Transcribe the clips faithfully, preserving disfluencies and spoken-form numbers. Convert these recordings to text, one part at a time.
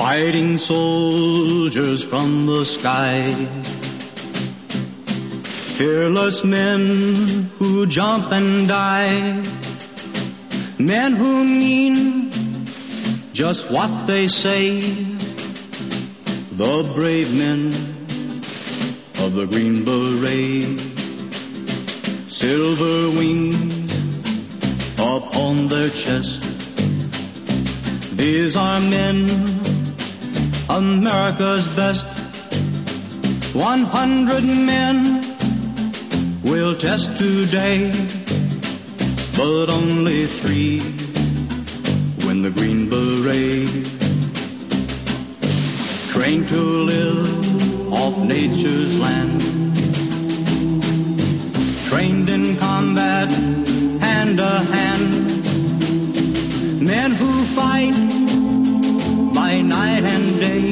fighting soldiers from the sky, fearless men who jump and die, men who mean just what they say, the brave men of the Green Beret, silver wings upon their chest. These are men, America's best. One hundred men will test today, but only three win the Green Beret. Trained to live off nature's land, trained in combat hand to hand, men who fight by night and day,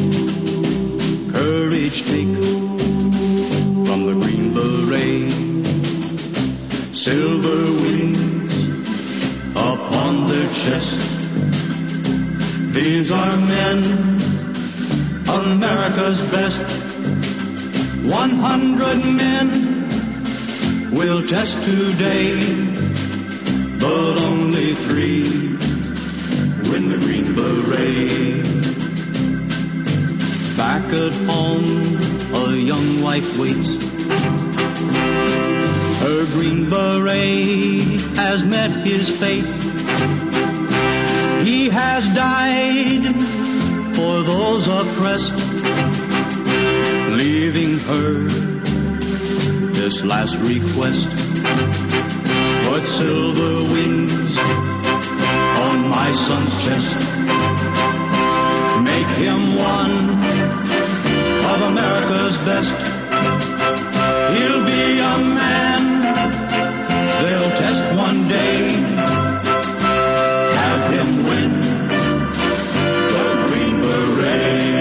courage take from the Green Beret, silver wings upon their chest. These are men, America's best. One hundred men will test today, but only three win the Green Beret. Back at home, a young wife waits. Her Green Beret has met his fate. He has died for those oppressed, leaving her this last request. Put silver wings on my son's chest. Make him one of America's best. He'll be a man they'll test one day. Have him win the Green Beret.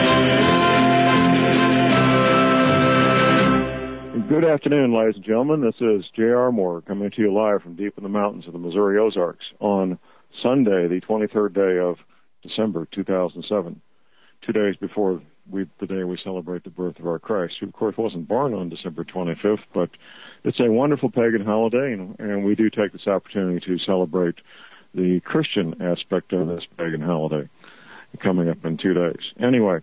Good afternoon, ladies and gentlemen. This is J R. Moore coming to you live from deep in the mountains of the Missouri Ozarks on Sunday, the twenty-third day of December two thousand seven, two days before we, the day we celebrate the birth of our Christ, who, of course, wasn't born on December twenty-fifth, but it's a wonderful pagan holiday, and, and we do take this opportunity to celebrate the Christian aspect of this pagan holiday coming up in two days. Anyway,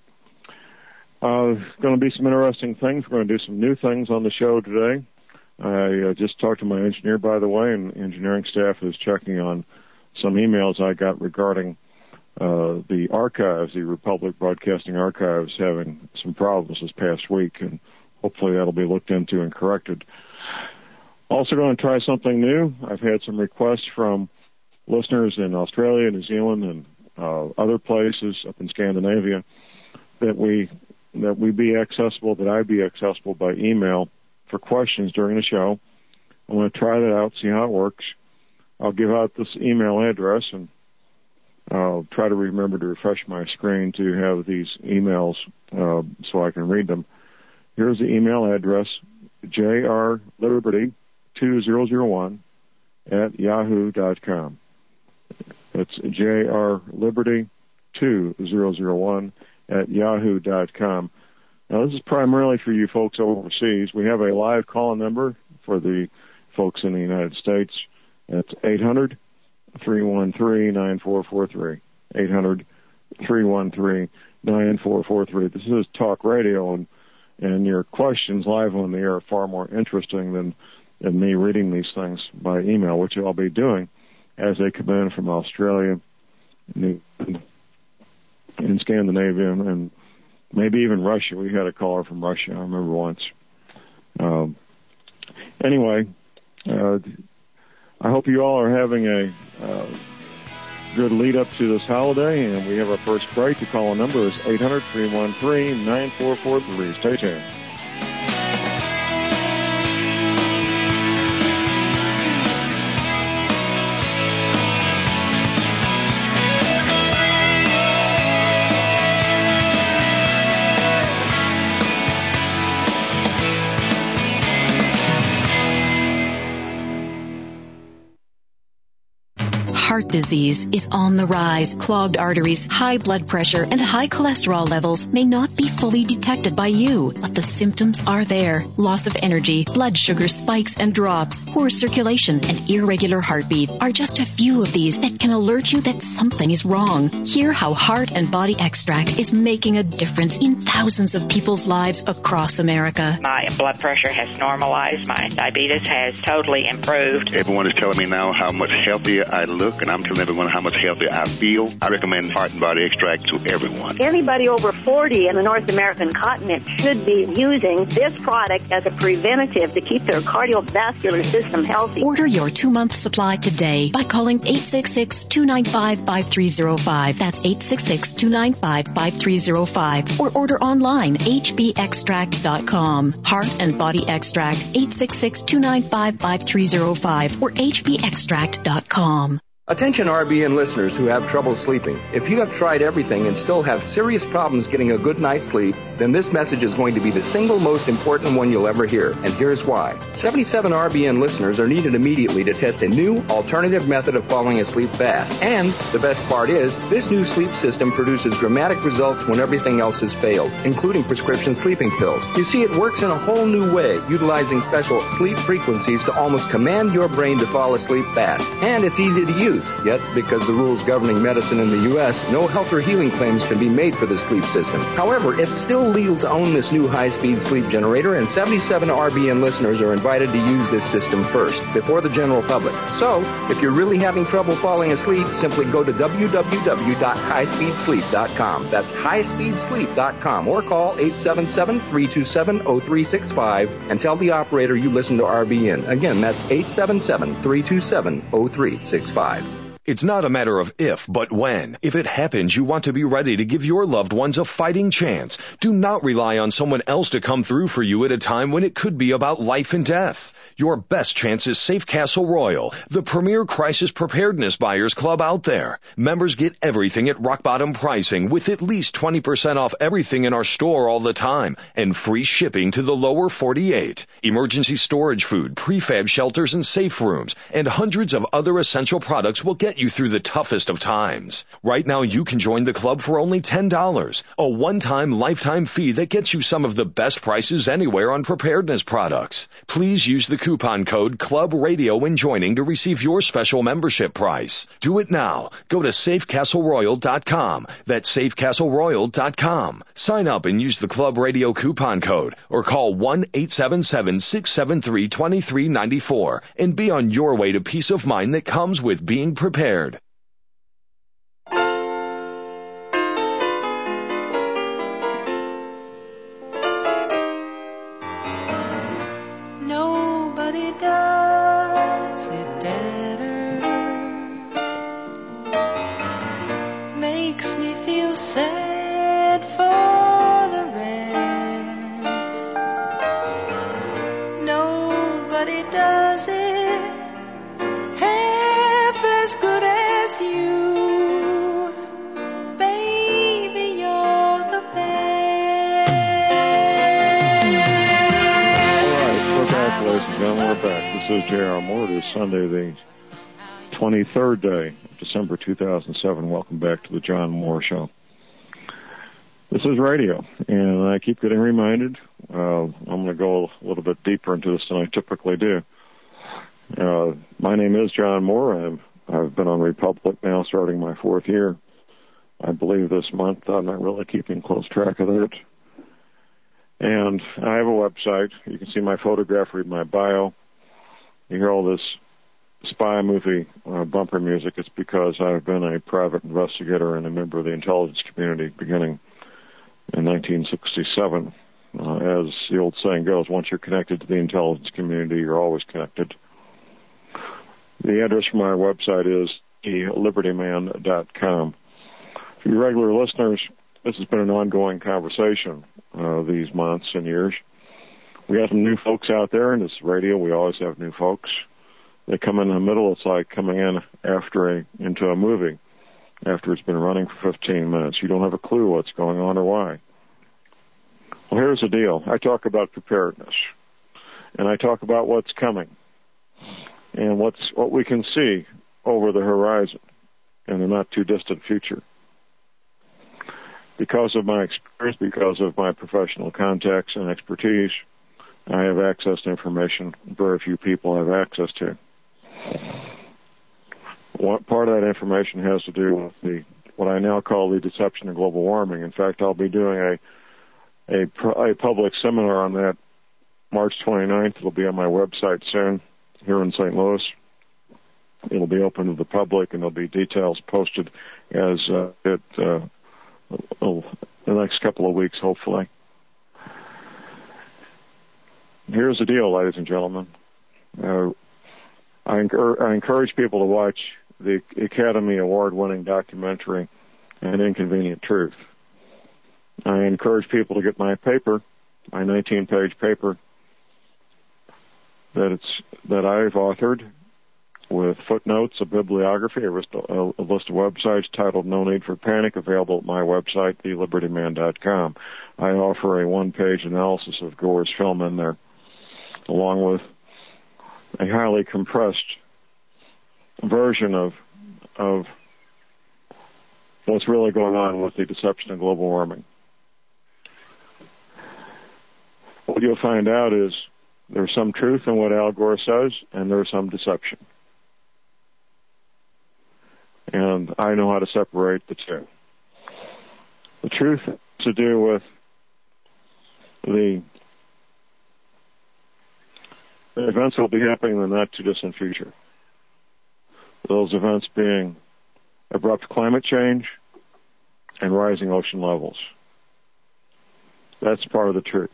uh, going to be some interesting things. We're going to do some new things on the show today. I uh, just talked to my engineer, by the way, and the engineering staff is checking on some emails I got regarding uh, the archives, the Republic Broadcasting Archives, having some problems this past week, and hopefully that'll be looked into and corrected. Also going to try something new. I've had some requests from listeners in Australia, New Zealand, and uh, other places up in Scandinavia that we that we be accessible, that I be accessible by email for questions during the show. I'm going to try that out, see how it works. I'll give out this email address, and I'll try to remember to refresh my screen to have these emails uh, so I can read them. Here's the email address, j r liberty two thousand one at yahoo dot com. That's j r liberty two thousand one at yahoo dot com. Now, this is primarily for you folks overseas. We have a live call-in number for the folks in the United States. It's eight hundred, three one three, nine four four three. eight hundred, three one three, nine four four three. This is talk radio, and, and your questions live on the air are far more interesting than, than me reading these things by email, which I'll be doing as they come in from Australia, New Zealand, and Scandinavia, and maybe even Russia. We had a caller from Russia, I remember once. Um, anyway, uh, I hope you all are having a uh, good lead up to this holiday, and we have our first break. The call-in number is eight hundred, three one three, nine four four three. Stay tuned. heart disease is on the rise. Clogged arteries, high blood pressure, and high cholesterol levels may not be fully detected by you, but the symptoms are there. Loss of energy, blood sugar spikes and drops, poor circulation, and irregular heartbeat are just a few of these that can alert you that something is wrong. Hear how Heart and Body Extract is making a difference in thousands of people's lives across America. My blood pressure has normalized. My diabetes has totally improved. Everyone is telling me now how much healthier I look, and I'm telling everyone how much healthier I feel. I recommend Heart and Body Extract to everyone. Anybody over forty in the North American continent should be using this product as a preventative to keep their cardiovascular system healthy. Order your two-month supply today by calling eight six six, two nine five, five three zero five. That's eight six six, two nine five, five three zero five. Or order online, h b extract dot com. Heart and Body Extract, eight six six, two nine five, five three zero five or h b extract dot com. Attention R B N listeners who have trouble sleeping. If you have tried everything and still have serious problems getting a good night's sleep, then this message is going to be the single most important one you'll ever hear. And here's why. seventy-seven R B N listeners are needed immediately to test a new alternative method of falling asleep fast. And the best part is, this new sleep system produces dramatic results when everything else has failed, including prescription sleeping pills. You see, it works in a whole new way, utilizing special sleep frequencies to almost command your brain to fall asleep fast. And it's easy to use. Yet, because the rules governing medicine in the U S, no health or healing claims can be made for the sleep system. However, it's still legal to own this new high-speed sleep generator, and seventy-seven R B N listeners are invited to use this system first, before the general public. So, if you're really having trouble falling asleep, simply go to w w w dot high speed sleep dot com. That's high speed sleep dot com, or call eight seven seven, three two seven, zero three six five and tell the operator you listen to R B N. Again, that's eight seven seven, three two seven, zero three six five. It's not a matter of if, but when. If it happens, you want to be ready to give your loved ones a fighting chance. Do not rely on someone else to come through for you at a time when it could be about life and death. Your best chance is Safe Castle Royal, the premier crisis preparedness buyers club out there. Members get everything at rock bottom pricing with at least twenty percent off everything in our store all the time and free shipping to the lower forty-eight. Emergency storage food, prefab shelters and safe rooms, and hundreds of other essential products will get you through the toughest of times. Right now you can join the club for only ten dollars, a one-time lifetime fee that gets you some of the best prices anywhere on preparedness products. Please use the coupon code Club Radio when joining to receive your special membership price. Do it now. Go to safe castle royal dot com. That's safe castle royal dot com. Sign up and use the Club Radio coupon code or call one eight seven seven, six seven three, two three nine four and be on your way to peace of mind that comes with being prepared. Does it better, makes me feel sad for the rest. Nobody does it half as good as you, baby, you're the best. All right, we're back, ladies and gentlemen, we're back. This is J R Moore. It is Sunday, the twenty-third day of December two thousand seven. Welcome back to the John Moore Show. This is radio, and I keep getting reminded. Uh, I'm going to go a little bit deeper into this than I typically do. Uh, my name is John Moore. I'm, I've been on Republic now starting my fourth year. I believe this month. I'm not really keeping close track of it. And I have a website. You can see my photograph, read my bio. You hear all this spy movie uh, bumper music. It's because I've been a private investigator and a member of the intelligence community beginning in nineteen sixty-seven. Uh, as the old saying goes, once you're connected to the intelligence community, you're always connected. The address for my website is liberty man dot com. For you regular listeners, this has been an ongoing conversation uh, these months and years. We have some new folks out there, and this radio, we always have new folks. They come in the middle. It's like coming in after a into a movie after it's been running for fifteen minutes. You don't have a clue what's going on or why. Well, here's the deal. I talk about preparedness, and I talk about what's coming and what's what we can see over the horizon in the not-too-distant future. Because of my experience, because of my professional contacts and expertise, I have access to information very few people have access to. What part of that information has to do with the what I now call the deception of global warming. In fact, I'll be doing a a, a public seminar on that March twenty-ninth. It'll be on my website soon here in Saint Louis. It'll be open to the public, and there'll be details posted as uh, it uh, the next couple of weeks, hopefully. Here's the deal, ladies and gentlemen. Uh, I, encourage, I encourage people to watch the Academy Award-winning documentary, An Inconvenient Truth. I encourage people to get my paper, my nineteen-page paper that it's that I've authored with footnotes, a bibliography, a list, of, a list of websites titled No Need for Panic, available at my website, the liberty man dot com. I offer a one-page analysis of Gore's film in there, along with a highly compressed version of of what's really going on with the deception of global warming. What you'll find out is there's some truth in what Al Gore says, and there's some deception. And I know how to separate the two. The truth has to do with the events that will be happening in the not-too-distant future. Those events being abrupt climate change and rising ocean levels. That's part of the truth.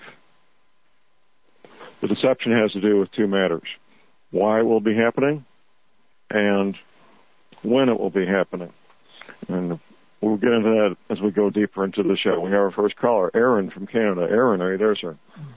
The deception has to do with two matters: why it will be happening and when it will be happening. And we'll get into that as we go deeper into the show. We have our first caller, Aaron from Canada. Aaron, are you there, sir?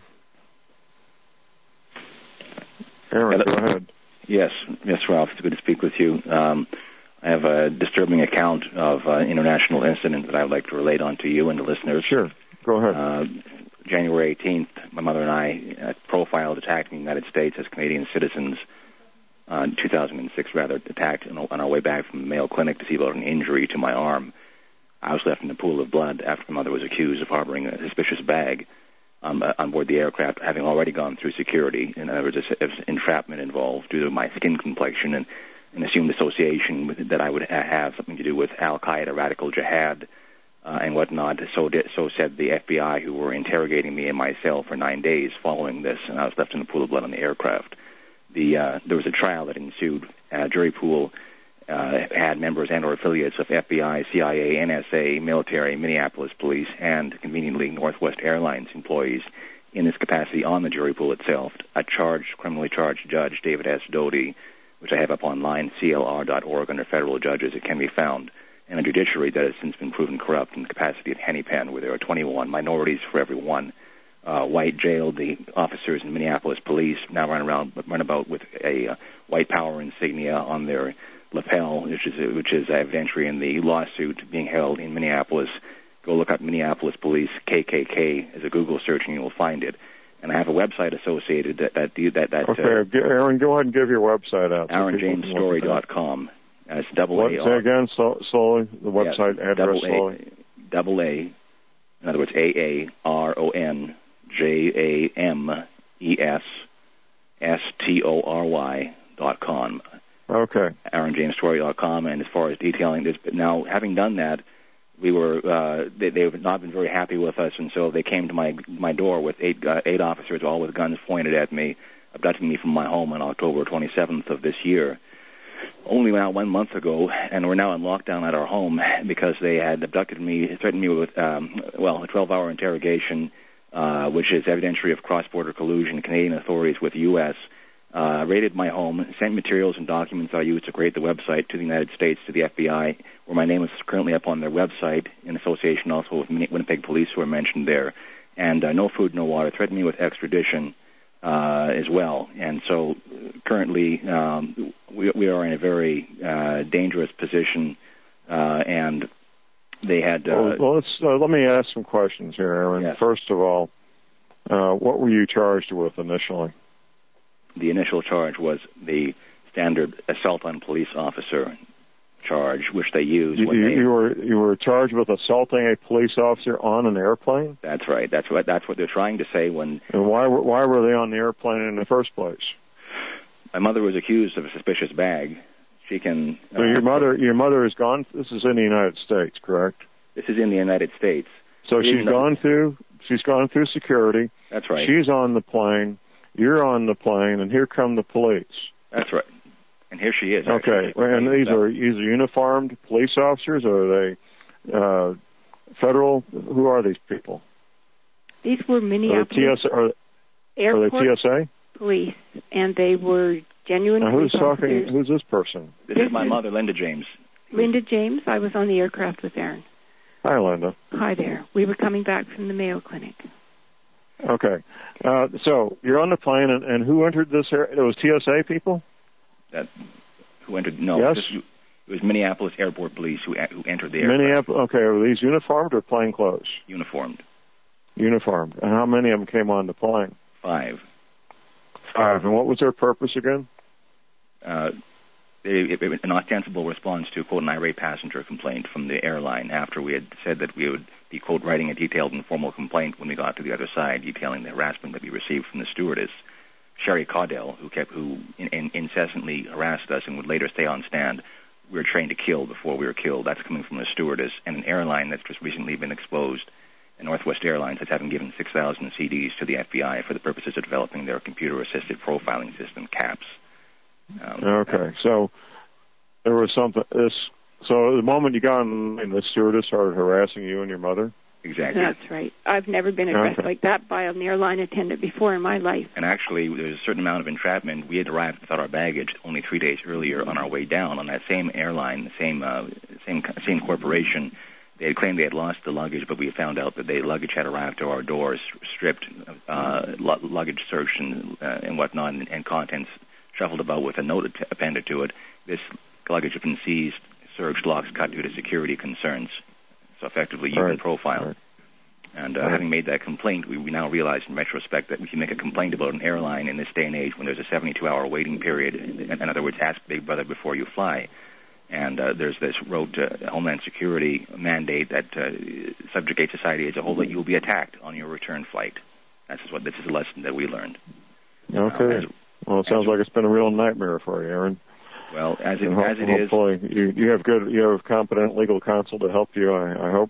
Aaron, go ahead. Yes, yes, Ralph. It's good to speak with you. Um, I have a disturbing account of an uh, international incident that I would like to relate on to you and the listeners. Sure, go ahead. Uh, January eighteenth, my mother and I uh, profiled attacking the United States as Canadian citizens. Uh, in two thousand six, rather, attacked on our way back from the Mayo Clinic to see about an injury to my arm. I was left in a pool of blood after my mother was accused of harboring a suspicious bag um, uh, on board the aircraft, having already gone through security. In other words, there was entrapment involved due to my skin complexion and an assumed association with, that I would have something to do with Al-Qaeda, radical jihad, uh, and whatnot. So, did, so said the F B I, who were interrogating me in my cell for nine days following this, and I was left in a pool of blood on the aircraft. The, uh, there was a trial that ensued. A jury pool uh, had members and or affiliates of F B I, C I A, N S A, military, Minneapolis police, and, conveniently, Northwest Airlines employees in this capacity on the jury pool itself. A charged, criminally charged judge, David S. Doty, which I have up online, C L R dot org, under federal judges. It can be found. And a judiciary that has since been proven corrupt in the capacity of Henny Pen, where there are twenty-one minorities for every one. Uh, white jailed, the officers in Minneapolis police now run around, run about with a uh, white power insignia on their lapel, which is which is evidentiary in the lawsuit being held in Minneapolis. Go look up Minneapolis Police K K K as a Google search, and you will find it. And I have a website associated that that that. that okay, uh, Aaron, go ahead and give your website out. Aaron James Story dot com. Uh, it's double what, A. Say again, so, slowly. The website yeah, address double slowly. A, double A. In other words, A A R O N. J A M E S S T O R Y dot com. Okay. Aaron James Story dot com. And as far as detailing this, but now having done that, we were uh, they, they have not been very happy with us, and so they came to my my door with eight uh, eight officers, all with guns pointed at me, abducting me from my home on October twenty-seventh of this year. Only now one month ago, and we're now in lockdown at our home because they had abducted me, threatened me with um, well a twelve-hour interrogation. Uh, which is evidentiary of cross-border collusion, Canadian authorities with the U S, uh, raided my home, sent materials and documents I used to create the website to the United States, to the F B I, where my name is currently up on their website, in association also with Winnipeg Police, who are mentioned there. And uh, no food, no water, threatened me with extradition uh, as well. And so currently um, we, we are in a very uh, dangerous position, uh, and they had. Uh, well, well let's, uh, let me ask some questions here, Aaron. Yes. First of all, uh, what were you charged with initially? The initial charge was the standard assault on police officer charge, which they use You, when you, they... you were you were charged with assaulting a police officer on an airplane? That's right. That's what that's what they're trying to say when... And why were, why were they on the airplane in the first place? My mother was accused of a suspicious bag. She can... So your mother your mother has gone... This is in the United States, correct? This is in the United States. So Even she's though- gone through she's gone through security. That's right. She's on the plane. You're on the plane, and here come the police. That's right. And here she is. Okay, actually. and these are these are uniformed police officers, or are they uh, federal? Who are these people? These were Are they Minneapolis T S A? Are, are Airport they T S A? police, and they were genuine Now, who's police talking? officers. Who's this person? This is my mother, Linda James. Linda James. I was on the aircraft with Aaron. Hi, Linda. Hi there. We were coming back from the Mayo Clinic. Okay, uh, so you're on the plane, and, and who entered this? Air, it was T S A people. That who entered? No, Yes? this, it was Minneapolis Airport Police who who entered the aircraft. Minneapolis. Okay, are these uniformed or plain clothes? Uniformed. Uniformed. And how many of them came on the plane? Five. Five. And what was their purpose again? Uh, they, it, it, an ostensible response to, quote, an irate passenger complaint from the airline after we had said that we would be, quote, writing a detailed and formal complaint when we got to the other side, detailing the harassment that we received from the stewardess, Sherry Caudell, who kept, who in, in, incessantly harassed us and would later stay on stand. We were trained to kill before we were killed. That's coming from a stewardess and an airline that's just recently been exposed, Northwest Airlines, as having given six thousand C Ds to the F B I for the purposes of developing their computer-assisted profiling system, CAPS. Um, Okay, so there was something. This so the moment you got on, and the stewardess started harassing you and your mother. Exactly. That's right. I've never been addressed Okay. like that by an airline attendant before in my life. And actually, there was a certain amount of entrapment. We had arrived without our baggage only three days earlier on our way down on that same airline, the same uh, same same corporation. They had claimed they had lost the luggage, but we found out that the luggage had arrived to our doors, stripped, uh, lu- luggage searched and, uh, and whatnot, and, and contents shuffled about with a note att- appended to it. This luggage had been seized, searched, locks cut due to security concerns. So effectively, you Right. can profile. Right. And uh, Right. having made that complaint, we, we now realize in retrospect that we can make a complaint about an airline in this day and age when there's a seventy-two hour waiting period. In, in other words, ask Big Brother before you fly. And uh, there's this road to Homeland Security mandate that uh, subjugates society as a whole that you'll be attacked on your return flight. This is what this is a lesson that we learned. Okay. Uh, as, well, it sounds like it's been a real nightmare for you, Aaron. well, as it And as it is, hopefully you you have good you have competent legal counsel to help you. I, I hope.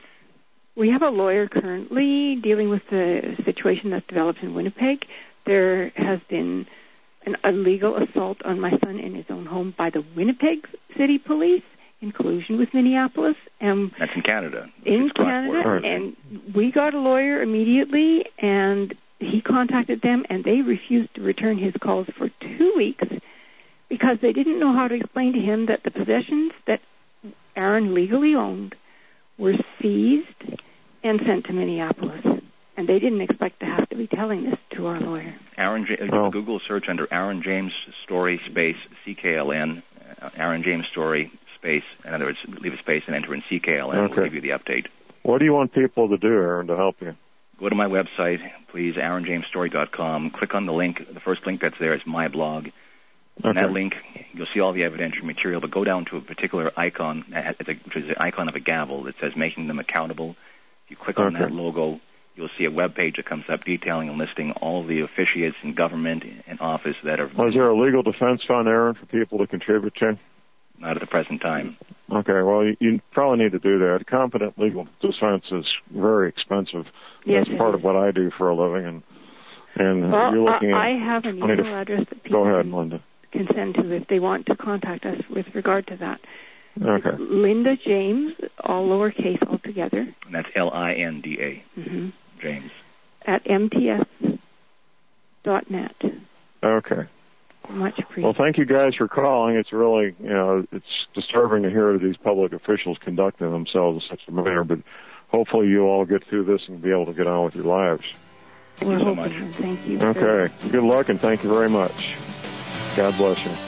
We have a lawyer currently dealing with the situation that's developed in Winnipeg. There has been an illegal assault on my son in his own home by the Winnipeg City Police in collusion with Minneapolis. And that's in Canada. in It's cross-border. Canada, and we got a lawyer immediately, and he contacted them, and they refused to return his calls for two weeks because they didn't know how to explain to him that the possessions that Aaron legally owned were seized and sent to Minneapolis. And they didn't expect to have to be telling this to our lawyer. Aaron, J- Oh. Google search under Aaron James Story space C K L N, uh, Aaron James Story space. In other words, leave a space and enter in C K L N. Okay. We'll give you the update. What do you want people to do, Aaron, to help you? Go to my website, please, aaron james story dot com. Click on the link. The first link that's there is my blog. On Okay. that link, you'll see all the evidentiary material, but go down to a particular icon, uh, which is the icon of a gavel that says making them accountable. If you click on Okay. that logo, you'll see a web page that comes up detailing and listing all the officiates in government and office that are Was there a legal defense fund, Aaron, for people to contribute to? not at the present time. Okay, well, you, you probably need to do that. Competent legal defense is very expensive. Yes, That's it part is. of what I do for a living, and and Well, you're looking I, I at. have an I need email to- address that people Go ahead, can, Linda. can send to if they want to contact us with regard to that. Okay. Linda James, all lowercase all together, And that's L I N D A, mm-hmm. James. at m t s dot net. Okay. Much appreciated. Well, thank you guys for calling. It's really, you know, it's disturbing to hear these public officials conducting themselves in such a manner, but hopefully you all get through this and be able to get on with your lives. Thank We're you so hoping. much. and Thank you. very Okay. Good luck, and thank you very much. God bless you.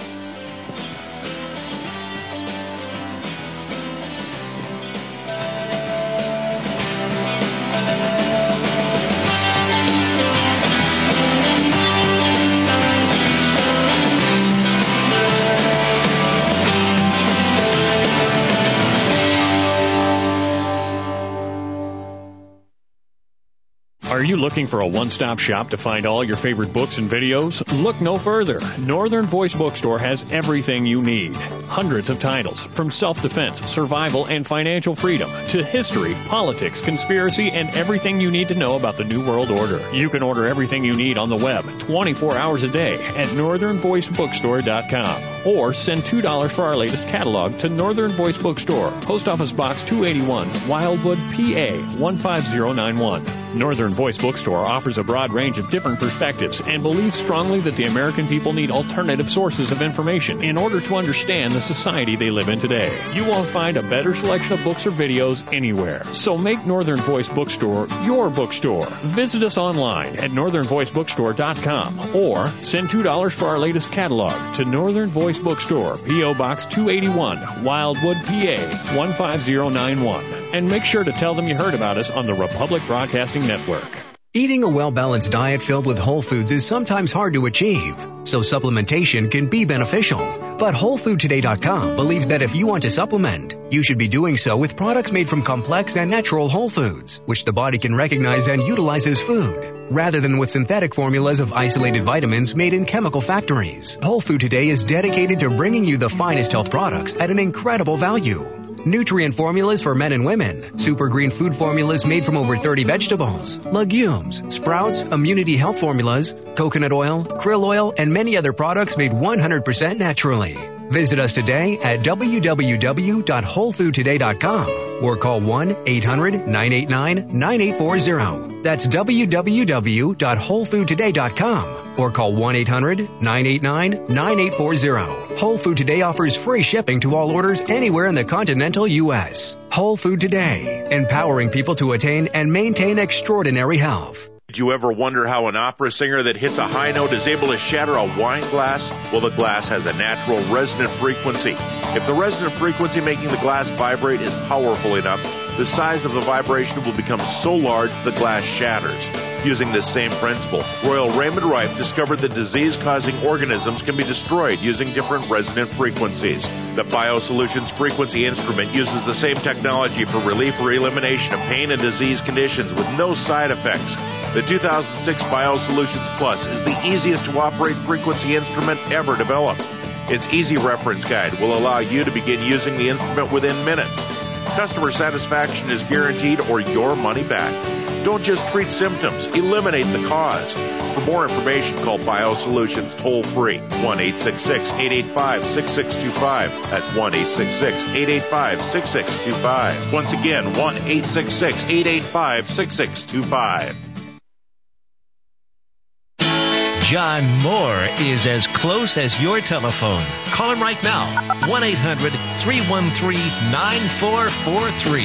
Are you looking for a one-stop shop to find all your favorite books and videos? Look no further. Northern Voice Bookstore has everything you need. Hundreds of titles, from self-defense, survival, and financial freedom, to history, politics, conspiracy, and everything you need to know about the New World Order. You can order everything you need on the web twenty-four hours a day at northern voice bookstore dot com. Or send two dollars for our latest catalog to Northern Voice Bookstore, Post Office Box two eighty-one, Wildwood, P A one five zero nine one. Northern Voice Bookstore offers a broad range of different perspectives and believes strongly that the American people need alternative sources of information in order to understand the society they live in today. You won't find a better selection of books or videos anywhere. So make Northern Voice Bookstore your bookstore. Visit us online at northern voice bookstore dot com or send two dollars for our latest catalog to Northern Voice Bookstore, P O Box two eighty-one, Wildwood, P A one five zero nine one. And make sure to tell them you heard about us on the Republic Broadcasting Network. Eating a well-balanced diet filled with whole foods is sometimes hard to achieve, so supplementation can be beneficial. But whole food today dot com believes that if you want to supplement, you should be doing so with products made from complex and natural whole foods, which the body can recognize and utilize as food, rather than with synthetic formulas of isolated vitamins made in chemical factories. Whole Food Today is dedicated to bringing you the finest health products at an incredible value. Nutrient formulas for men and women, super green food formulas made from over thirty vegetables, legumes, sprouts, immunity health formulas, coconut oil, krill oil, and many other products made one hundred percent naturally. Visit us today at w w w dot whole food today dot com or call one eight hundred nine eight nine nine eight four zero. That's w w w dot whole food today dot com or call one eight hundred nine eight nine nine eight four zero. Whole Food Today offers free shipping to all orders anywhere in the continental U S. Whole Food Today, empowering people to attain and maintain extraordinary health. Did you ever wonder how an opera singer that hits a high note is able to shatter a wine glass? Well, the glass has a natural resonant frequency. If the resonant frequency making the glass vibrate is powerful enough, the size of the vibration will become so large the glass shatters. Using this same principle, Royal Raymond Rife discovered that disease-causing organisms can be destroyed using different resonant frequencies. The BioSolutions frequency instrument uses the same technology for relief or elimination of pain and disease conditions with no side effects. The two thousand six BioSolutions Plus is the easiest to operate frequency instrument ever developed. Its easy reference guide will allow you to begin using the instrument within minutes. Customer satisfaction is guaranteed or your money back. Don't just treat symptoms, eliminate the cause. For more information, call BioSolutions toll free, one eight six six eight eight five six six two five. That's one eight six six eight eight five six six two five. Once again, one eight six six eight eight five six six two five. John Moore is as close as your telephone. Call him right now, one eight hundred three one three nine four four three.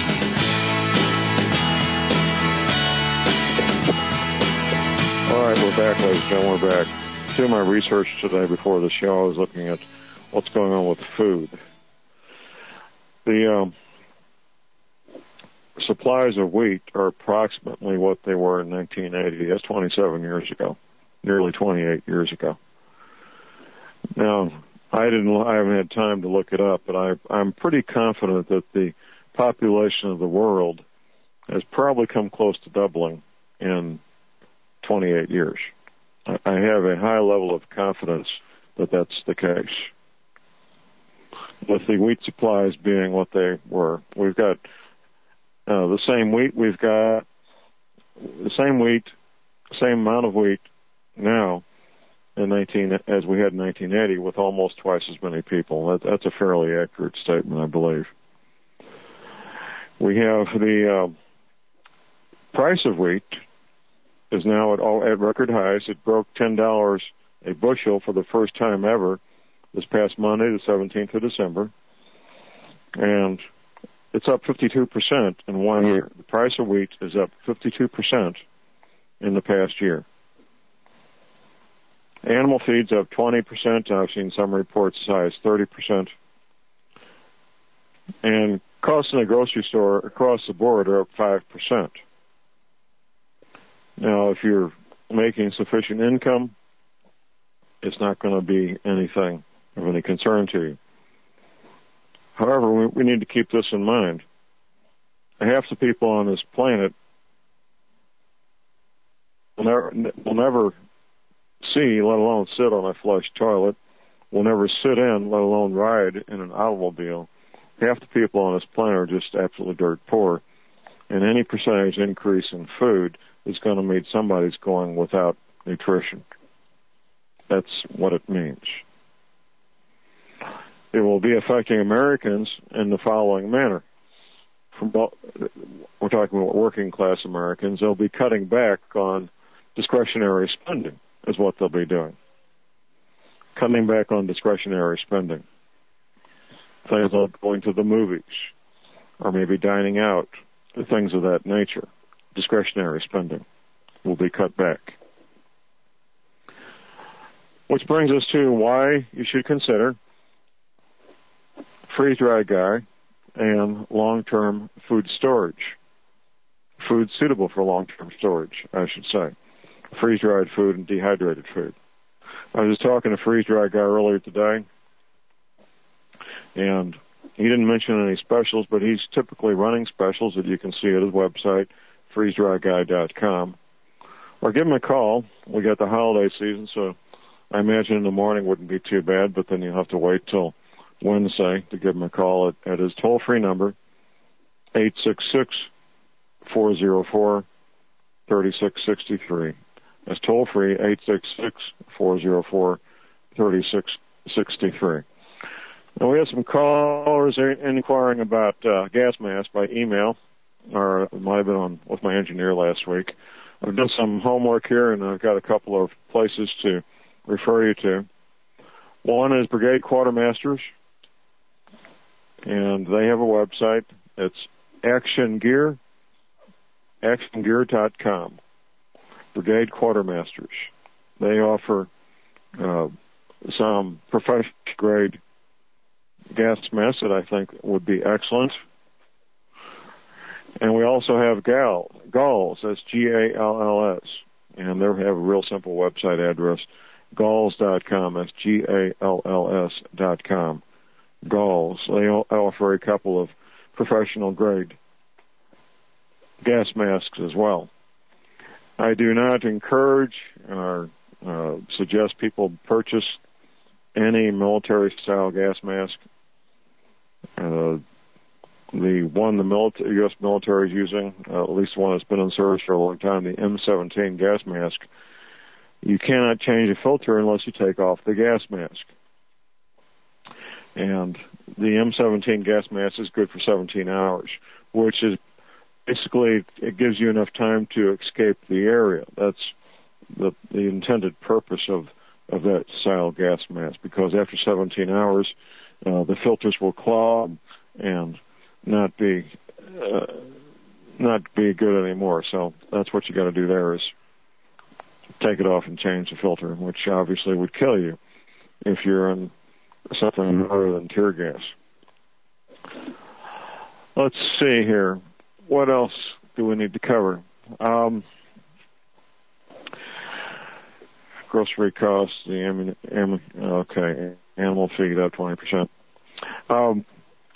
All right, we're back, ladies and gentlemen, we're back. Doing my research today before the show, I was looking at what's going on with food. The um, supplies of wheat are approximately what they were in nineteen eighty. That's twenty-seven years ago. Nearly twenty-eight years ago. Now, I didn't. I haven't had time to look it up, but I, I'm pretty confident that the population of the world has probably come close to doubling in twenty-eight years. I, I have a high level of confidence that that's the case. With the wheat supplies being what they were, we've got uh, the same wheat. We've got the same wheat, same amount of wheat now in nineteen as we had in nineteen eighty, with almost twice as many people. That, that's a fairly accurate statement, I believe. We have the uh, price of wheat is now at, all, at record highs. It broke ten dollars a bushel for the first time ever this past Monday, the seventeenth of December, and it's up fifty-two percent in one year. The price of wheat is up fifty-two percent in the past year. Animal feed's up twenty percent. I've seen some reports as high as thirty percent. And costs in the grocery store across the board are up five percent. Now, if you're making sufficient income, it's not going to be anything of any concern to you. However, we, we need to keep this in mind. Half the people on this planet will never, will never see, let alone sit on a flush toilet, will never sit in, let alone ride in an automobile. Half the people on this planet are just absolutely dirt poor, and any percentage increase in food is going to mean somebody's going without nutrition. That's what it means. It will be affecting Americans in the following manner. From, we're talking about working class Americans. They'll be cutting back on discretionary spending is what they'll be doing. Cutting back on discretionary spending. Things like going to the movies or maybe dining out, things of that nature. Discretionary spending will be cut back. Which brings us to why you should consider freeze-dried guy and long-term food storage. Food suitable for long-term storage, I should say. Freeze-dried food and dehydrated food. I was just talking to freeze-dried guy earlier today, and he didn't mention any specials, but he's typically running specials that you can see at his website, freeze dry guy dot com. Or give him a call. We got the holiday season, so I imagine in the morning wouldn't be too bad, but then you'll have to wait till Wednesday to give him a call at, at his toll-free number, eight six six, four oh four, three six six three. That's toll-free, eight six six, four oh four, three six six three. Now, we have some callers inquiring about uh, gas masks by email, or it might have been on with my engineer last week. I've done some homework here, and I've got a couple of places to refer you to. One is Brigade Quartermasters, and they have a website. It's Action Gear, action gear dot com. Brigade Quartermasters. They offer uh, some professional-grade gas masks that I think would be excellent. And we also have Gal, Galls, that's G A L L S, and they have a real simple website address, galls dot com, that's G A L L S dot com. Galls. They offer a couple of professional-grade gas masks as well. I do not encourage or uh, suggest people purchase any military-style gas mask. Uh, the one the military, U S military is using, uh, at least one that's been in service for a long time, the M seventeen gas mask, you cannot change the filter unless you take off the gas mask. And the M seventeen gas mask is good for seventeen hours, which is basically, it gives you enough time to escape the area. That's the, the intended purpose of, of that style gas mask, because after seventeen hours, uh, the filters will clog and not be uh, not be good anymore. So that's what you got to do there, is take it off and change the filter, which obviously would kill you if you're in something other than tear gas. Let's see here. What else do we need to cover? Um, grocery costs, the am, am, okay, animal feed up twenty percent. Um,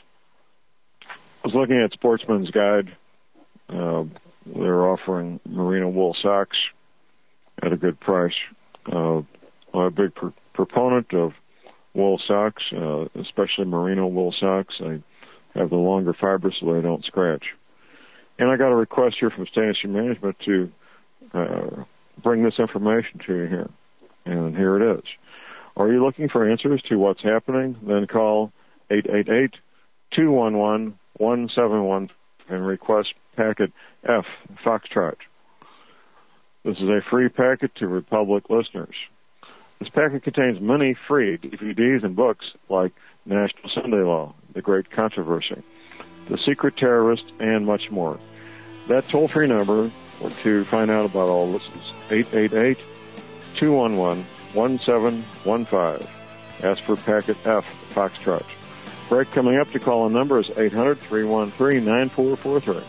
I was looking at Sportsman's Guide. Uh, they're offering merino wool socks at a good price. Uh, I'm a big pr- proponent of wool socks, uh, especially merino wool socks. They have the longer fibers so they don't scratch. And I got a request here from Station Management to uh, bring this information to you here. And here it is. Are you looking for answers to what's happening? Then call eight eight eight, two one one, one seven one and request packet F, Foxtrot. This is a free packet to Republic listeners. This packet contains many free D V Ds and books like National Sunday Law, The Great Controversy, The Secret Terrorist, and much more. That toll-free number to find out about all this is eight eight eight, two one one, one seven one five. Ask for packet F, Foxtrot. Break coming up. To call a number is eight hundred, three one three, nine four four three.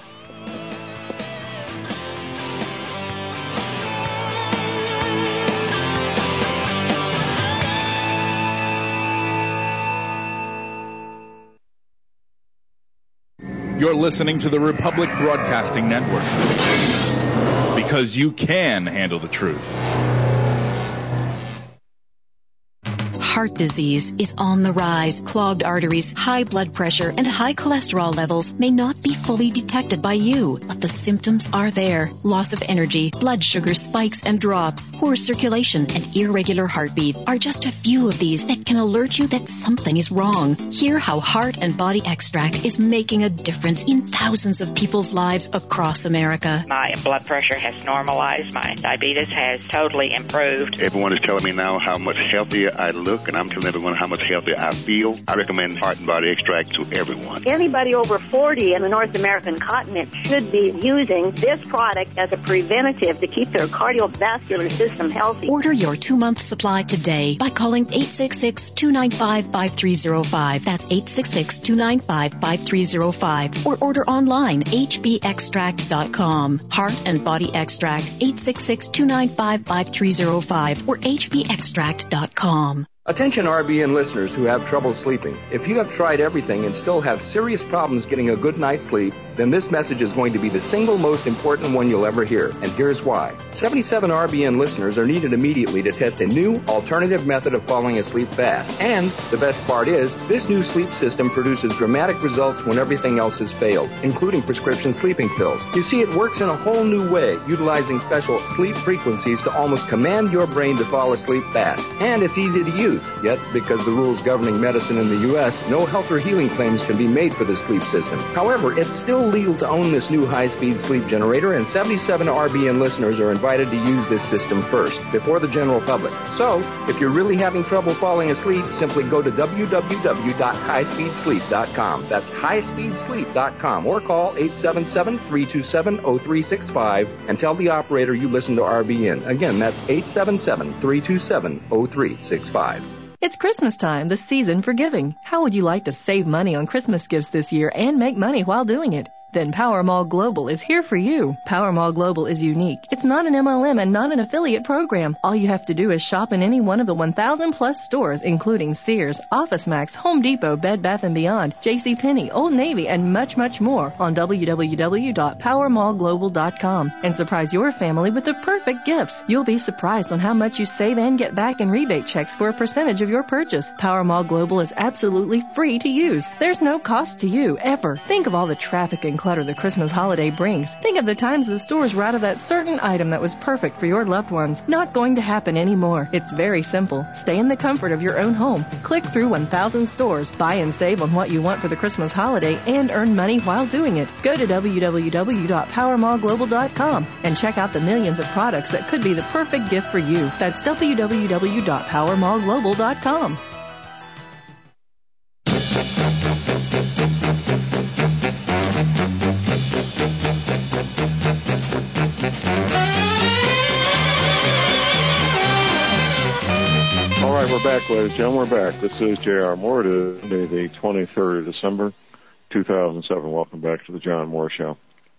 You're listening to the Republic Broadcasting Network. because you can handle the truth. Heart disease is on the rise. Clogged arteries, high blood pressure, and high cholesterol levels may not be fully detected by you, but the symptoms are there. Loss of energy, blood sugar spikes and drops, poor circulation, and irregular heartbeat are just a few of these that can alert you that something is wrong. Hear how Heart and Body Extract is making a difference in thousands of people's lives across America. My blood pressure has normalized. My diabetes has totally improved. Everyone is telling me now how much healthier I look, and I'm telling everyone how much healthier I feel. I recommend Heart and Body Extract to everyone. Anybody over forty in the North American continent should be using this product as a preventative to keep their cardiovascular system healthy. Order your two-month supply today by calling eight six six, two nine five, five three zero five. That's eight six six, two nine five, five three zero five. Or order online, h b extract dot com. Heart and Body Extract, eight six six, two nine five, five three zero five or h b extract dot com. Attention R B N listeners who have trouble sleeping. If you have tried everything and still have serious problems getting a good night's sleep, then this message is going to be the single most important one you'll ever hear. And here's why. seventy-seven R B N listeners are needed immediately to test a new alternative method of falling asleep fast. And the best part is, this new sleep system produces dramatic results when everything else has failed, including prescription sleeping pills. You see, it works in a whole new way, utilizing special sleep frequencies to almost command your brain to fall asleep fast. And it's easy to use. Yet, because the rules governing medicine in the U S, no health or healing claims can be made for the sleep system. However, it's still legal to own this new high-speed sleep generator, and seventy-seven R B N listeners are invited to use this system first, before the general public. So, if you're really having trouble falling asleep, simply go to w w w dot high speed sleep dot com. That's high speed sleep dot com, or call eight seven seven, three two seven, zero three six five and tell the operator you listen to R B N. Again, that's eight seven seven, three two seven, zero three six five. It's Christmas time, the season for giving. How would you like to save money on Christmas gifts this year and make money while doing it? Then Power Mall Global is here for you. Power Mall Global is unique. It's not an M L M and not an affiliate program. All you have to do is shop in any one of the one thousand plus stores, including Sears, OfficeMax, Home Depot, Bed Bath and Beyond, JCPenney, Old Navy, and much, much more on w w w dot power mall global dot com and surprise your family with the perfect gifts. You'll be surprised on how much you save and get back in rebate checks for a percentage of your purchase. Power Mall Global is absolutely free to use. There's no cost to you, ever. Think of all the traffic and clutter the Christmas holiday brings. Think of the times the stores were out of that certain item that was perfect for your loved ones. Not going to happen anymore. It's very simple. Stay in the comfort of your own home. Click through one thousand stores, buy and save on what you want for the Christmas holiday, and earn money while doing it. Go to w w w dot power mall global dot com and check out the millions of products that could be the perfect gift for you. That's w w w dot power mall global dot com. We're back, ladies and gentlemen. We're back. This is J R Moore, today, the twenty-third of December, two thousand seven. Welcome back to the John Moore Show.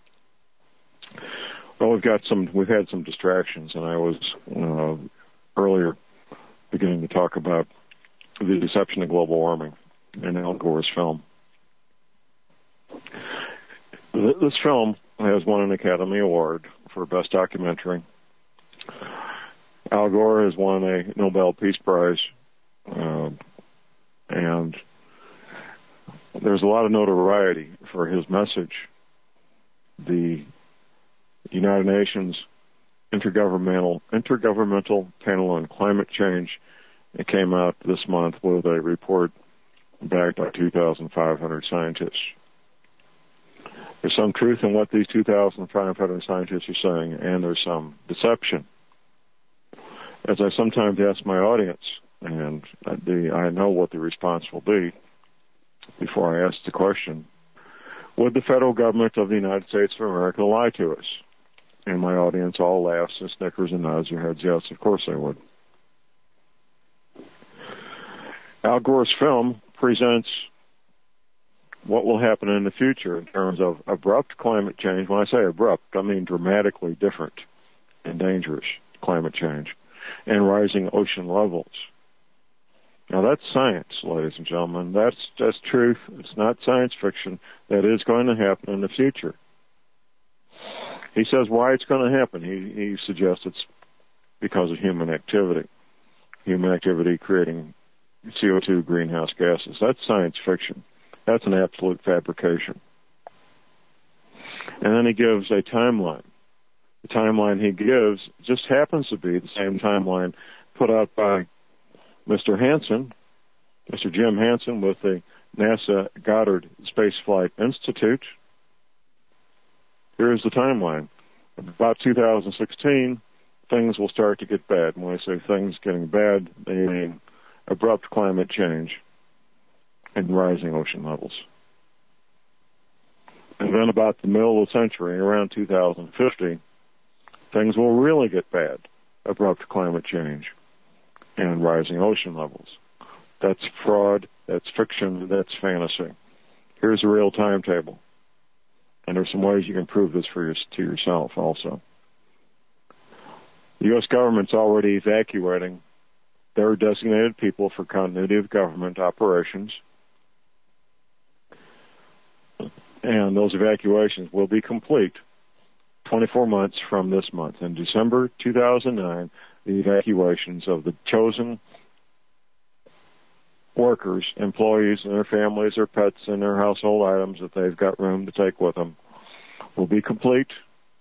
Well, we've got some, we've had some distractions, and I was uh, earlier beginning to talk about the deception of global warming in Al Gore's film. This film has won an Academy Award for Best Documentary. Al Gore has won a Nobel Peace Prize, uh, and there's a lot of notoriety for his message. The United Nations Intergovernmental Intergovernmental Panel on Climate Change, it came out this month with a report backed by two thousand five hundred scientists. There's some truth in what these two thousand five hundred scientists are saying, and there's some deception. As I sometimes ask my audience, and the, I know what the response will be before I ask the question, would the federal government of the United States of America lie to us? And my audience all laughs and snickers and nods their heads, yes, of course they would. Al Gore's film presents what will happen in the future in terms of abrupt climate change. When I say abrupt, I mean dramatically different and dangerous climate change, and rising ocean levels. Now that's science, ladies and gentlemen. That's just truth. It's not science fiction. That is going to happen in the future. He says why it's going to happen. He, he suggests it's because of human activity. Human activity creating C O two greenhouse gases. That's science fiction. That's an absolute fabrication. And then he gives a timeline. The timeline he gives just happens to be the same timeline put out by Mister Hansen, Mister Jim Hansen with the NASA Goddard Space Flight Institute. Here's the timeline. About two thousand sixteen, things will start to get bad. When I say things getting bad, they mean abrupt climate change and rising ocean levels. And then about the middle of the century, around two thousand fifty, things will really get bad. Abrupt climate change and rising ocean levels. That's fraud, that's fiction, that's fantasy. Here's a real timetable. And there's some ways you can prove this for your, to yourself also. The U S government's already evacuating their designated people for continuity of government operations. And those evacuations will be complete twenty-four months from this month. In December two thousand nine, the evacuations of the chosen workers, employees, and their families, their pets, and their household items that they've got room to take with them will be complete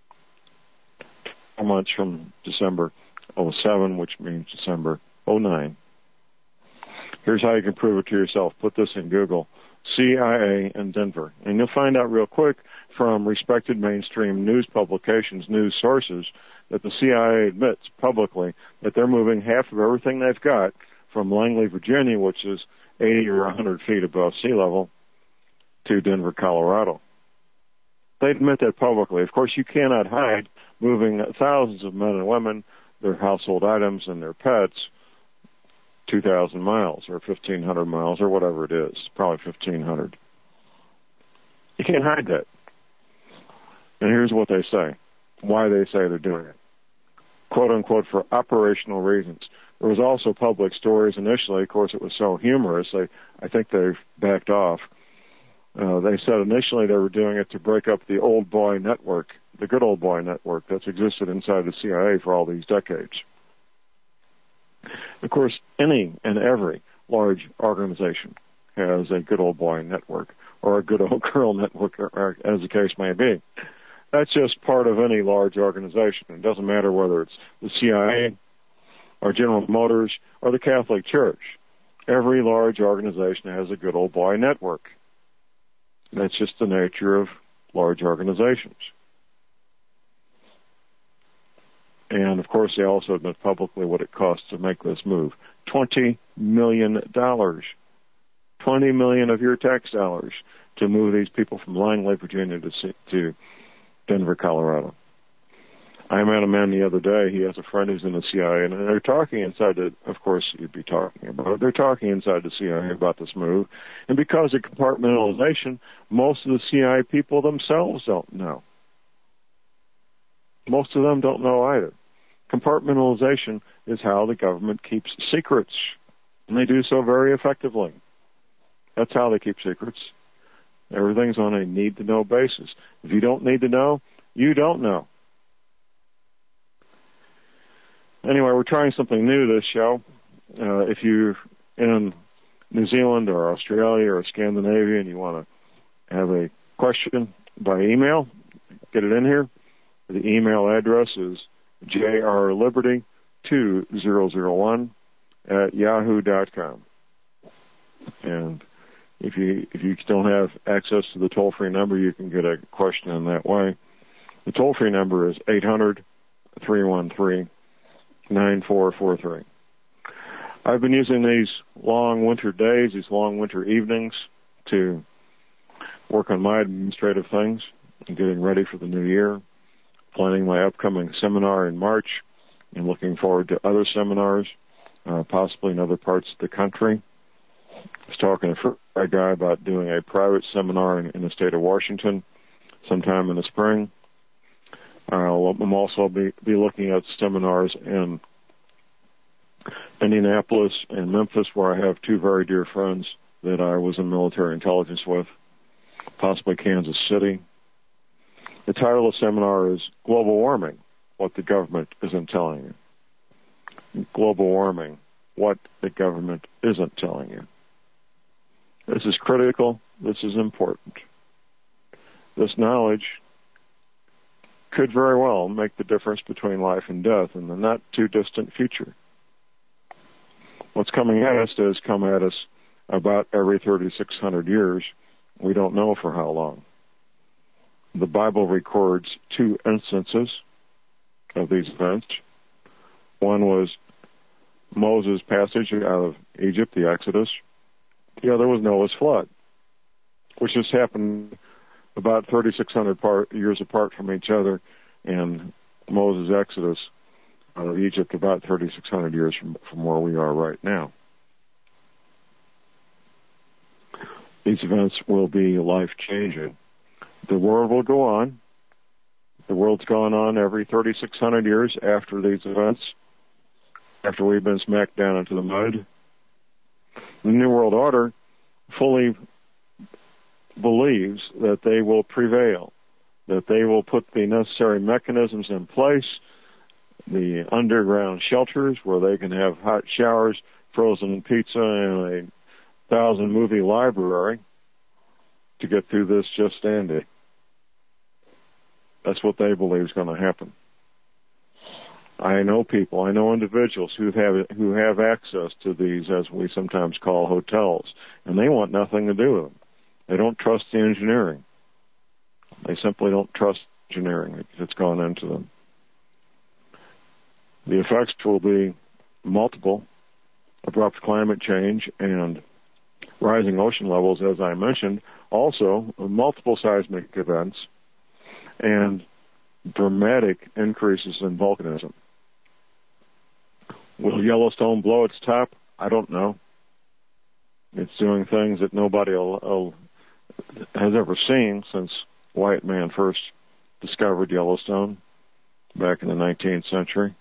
four months from December oh seven, which means December oh nine. Here's how you can prove it to yourself. Put this in Google. C I A in Denver. And you'll find out real quick from respected mainstream news publications, news sources, that the C I A admits publicly that they're moving half of everything they've got from Langley, Virginia, which is eighty or one hundred feet above sea level, to Denver, Colorado. They admit that publicly. Of course, you cannot hide moving thousands of men and women, their household items, and their pets two thousand miles or fifteen hundred miles or whatever it is, probably fifteen hundred. You can't hide that. And here's what they say, why they say they're doing it. Quote unquote, for operational reasons. There was also public stories initially. Of course, it was so humorous, they, I think they've backed off. Uh, they said initially they were doing it to break up the old boy network, the good old boy network that's existed inside the C I A for all these decades. Of course, any and every large organization has a good old boy network or a good old girl network, or, as the case may be. That's just part of any large organization. It doesn't matter whether it's the C I A or General Motors or the Catholic Church. Every large organization has a good old boy network. That's just the nature of large organizations. And, of course, they also admit publicly what it costs to make this move. twenty million dollars. twenty million dollars of your tax dollars to move these people from Langley, Virginia to, to Denver, Colorado. I met a man the other day. He has a friend who's in the C I A, and they're talking inside the, of course, you'd be talking about it. They're talking inside the C I A about this move. And because of compartmentalization, most of the C I A people themselves don't know. Most of them don't know either. Compartmentalization is how the government keeps secrets, and they do so very effectively. That's how they keep secrets. Everything's on a need-to-know basis. If you don't need to know, you don't know. Anyway, we're trying something new this show. Uh, if you're in New Zealand or Australia or Scandinavia and you want to have a question by email, get it in here. The email address is j r liberty two thousand one at yahoo dot com. And if you if you don't have access to the toll-free number, you can get a question in that way. The toll-free number is eight hundred, three one three, nine four four three. I've been using these long winter days, these long winter evenings, to work on my administrative things and getting ready for the new year, planning my upcoming seminar in March, and looking forward to other seminars, uh, possibly in other parts of the country. I was talking to a guy about doing a private seminar in, in the state of Washington sometime in the spring. I'll, I'm also be, be looking at seminars in Indianapolis and Memphis, where I have two very dear friends that I was in military intelligence with, possibly Kansas City. The title of the seminar is Global Warming, What the Government Isn't Telling You. Global Warming, What the Government Isn't Telling You. This is critical. This is important. This knowledge could very well make the difference between life and death in the not too distant future. What's coming at us does come at us about every thirty-six hundred years. We don't know for how long. The Bible records two instances of these events. One was Moses' passage out of Egypt, the Exodus. The other was Noah's flood, which just happened about thirty-six hundred part, years apart from each other, and Moses' Exodus out of Egypt about thirty-six hundred years from, from where we are right now. These events will be life-changing. The world will go on. The world's gone on every thirty-six hundred years after these events, after we've been smacked down into the mud. The New World Order fully believes that they will prevail, that they will put the necessary mechanisms in place, the underground shelters where they can have hot showers, frozen pizza, and a thousand movie library to get through this just standing. That's what they believe is going to happen. I know people, I know individuals who have who have access to these, as we sometimes call hotels, and they want nothing to do with them. They don't trust the engineering. They simply don't trust engineering that's gone into them. The effects will be multiple: abrupt climate change and rising ocean levels, as I mentioned, also multiple seismic events and dramatic increases in volcanism. Will Yellowstone blow its top? I don't know. It's doing things that nobody will, will, has ever seen since white man first discovered Yellowstone back in the nineteenth century.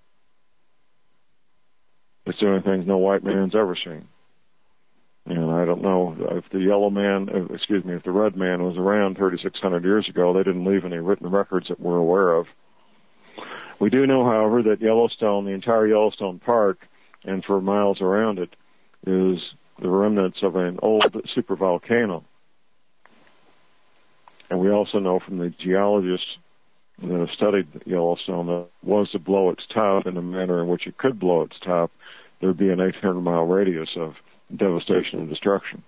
It's doing things no white man's ever seen. And I don't know if the yellow man, excuse me, if the red man was around thirty-six hundred years ago. They didn't leave any written records that we're aware of. We do know, however, that Yellowstone, the entire Yellowstone Park, and for miles around it, is the remnants of an old supervolcano. And we also know from the geologists that have studied Yellowstone that it was to blow its top in a manner in which it could blow its top, there would be an eight hundred mile radius of devastation and destruction.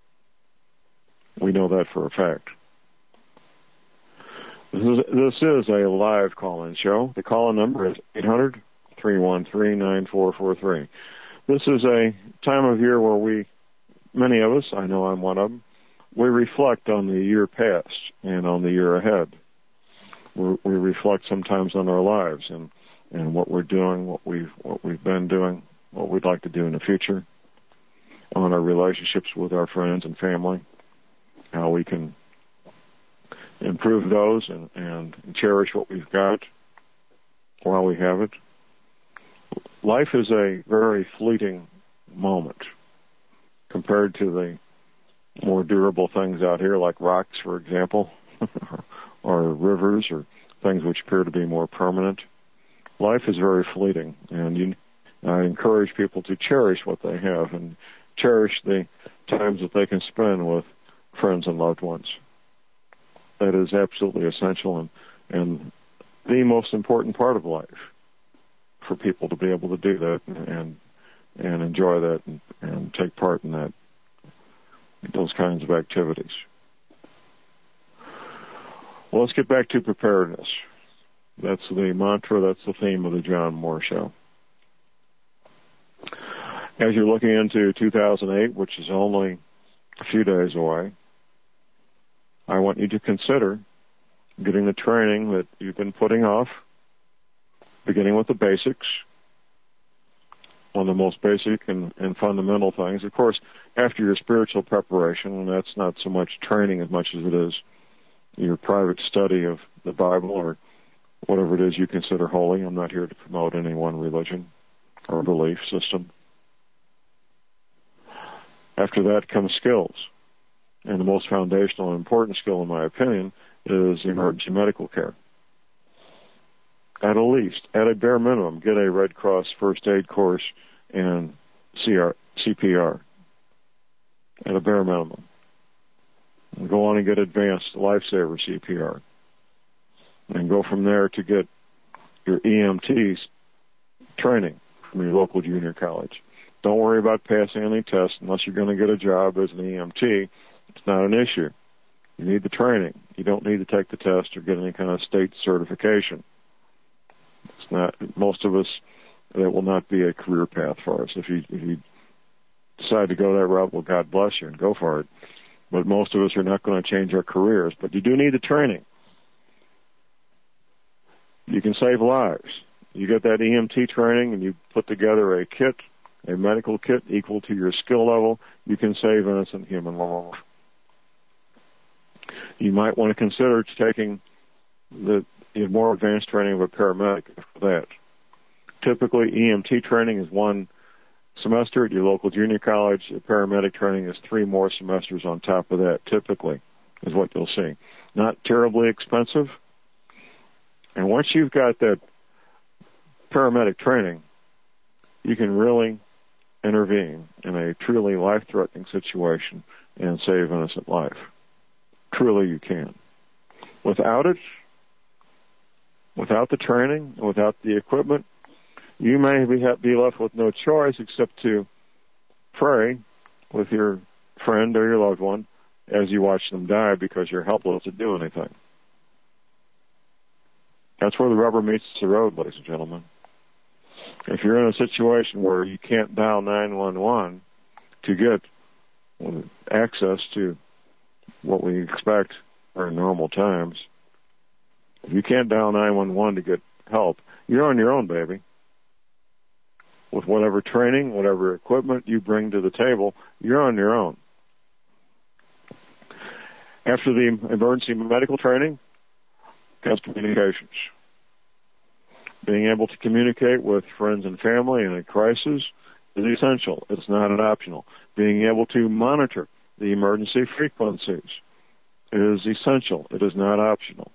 We know that for a fact. This is, this is a live call-in show. The call-in number is eight hundred, three one three, nine four four three. This is a time of year where we, many of us, I know I'm one of them, we reflect on the year past and on the year ahead. We, we reflect sometimes on our lives and, and what we're doing, what we've, what we've been doing, what we'd like to do in the future, on our relationships with our friends and family, how we can improve those and, and cherish what we've got while we have it. Life is a very fleeting moment compared to the more durable things out here, like rocks, for example, or rivers, or things which appear to be more permanent. Life is very fleeting, and you, I encourage people to cherish what they have and cherish the times that they can spend with friends and loved ones. That is absolutely essential and, and the most important part of life for people to be able to do that and and, and enjoy that and, and take part in that, those kinds of activities. Well, let's get back to preparedness. That's the mantra, that's the theme of the John Moore Show. As you're looking into two thousand eight, which is only a few days away, I want you to consider getting the training that you've been putting off, beginning with the basics, one of the most basic and, and fundamental things. Of course, after your spiritual preparation, and that's not so much training as much as it is your private study of the Bible or whatever it is you consider holy. I'm not here to promote any one religion or belief system. After that comes skills. And the most foundational and important skill, in my opinion, is emergency medical care. At a least, at a bare minimum, get a Red Cross first aid course and C R, C P R. At a bare minimum. And go on and get advanced lifesaver C P R. And go from there to get your E M T training from your local junior college. Don't worry about passing any tests unless you're going to get a job as an E M T. It's not an issue. You need the training. You don't need to take the test or get any kind of state certification. It's not, most of us, that will not be a career path for us. If you, if you decide to go that route, well, God bless you and go for it. But most of us are not going to change our careers. But you do need the training. You can save lives. You get that E M T training and you put together a kit, a medical kit equal to your skill level, you can save innocent human life. You might want to consider taking the, the more advanced training of a paramedic for that. Typically, E M T training is one semester at your local junior college. Paramedic training is three more semesters on top of that, typically, is what you'll see. Not terribly expensive. And once you've got that paramedic training, you can really intervene in a truly life-threatening situation and save innocent life. Truly you can. Without it, without the training, without the equipment, you may be, be left with no choice except to pray with your friend or your loved one as you watch them die because you're helpless to do anything. That's where the rubber meets the road, ladies and gentlemen. If you're in a situation where you can't dial nine one one to get access to what we expect during normal times, if you can't dial nine one one to get help, you're on your own, baby. With whatever training, whatever equipment you bring to the table, you're on your own. After the emergency medical training comes communications. Being able to communicate with friends and family in a crisis is essential. It's not an optional. Being able to monitor the emergency frequencies is essential. It is not optional.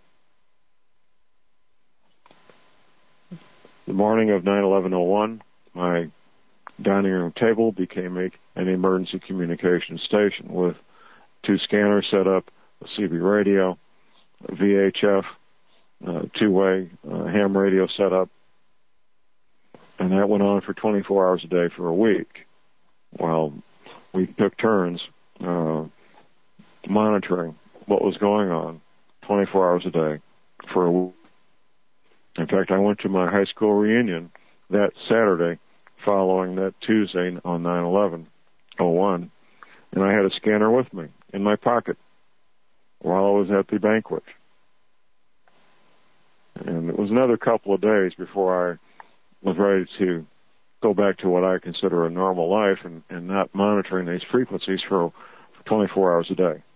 The morning of nine eleven oh one, my dining room table became a, an emergency communication station with two scanners set up, a C B radio, a V H F, uh, two-way uh, ham radio set up, and that went on for twenty-four hours a day for a week while we took turns uh, monitoring what was going on twenty-four hours a day for a week. In fact, I went to my high school reunion that Saturday following that Tuesday on nine eleven oh one, and I had a scanner with me in my pocket while I was at the banquet. And it was another couple of days before I was ready to go back to what I consider a normal life and, and not monitoring these frequencies for, for twenty-four hours a day.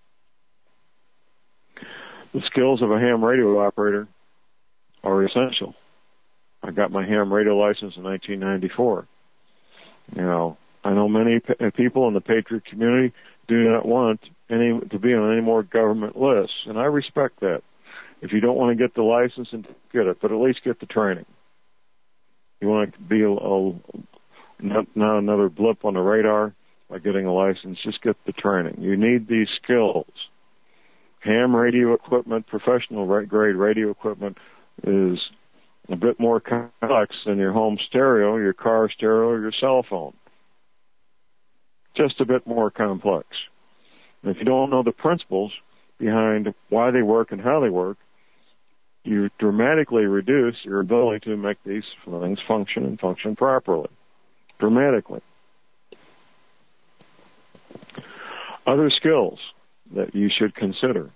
The skills of a ham radio operator are essential. I got my ham radio license in nineteen ninety-four. You know, I know many p- people in the Patriot community do not want any to be on any more government lists, and I respect that. If you don't want to get the license, and get it, but at least get the training. You want to be a, a not, not another blip on the radar by getting a license. Just get the training. You need these skills. Ham radio equipment, professional grade radio equipment, is a bit more complex than your home stereo, your car stereo, or your cell phone. Just a bit more complex. And if you don't know the principles behind why they work and how they work, you dramatically reduce your ability to make these things function and function properly. Dramatically. Other skills that you should consider.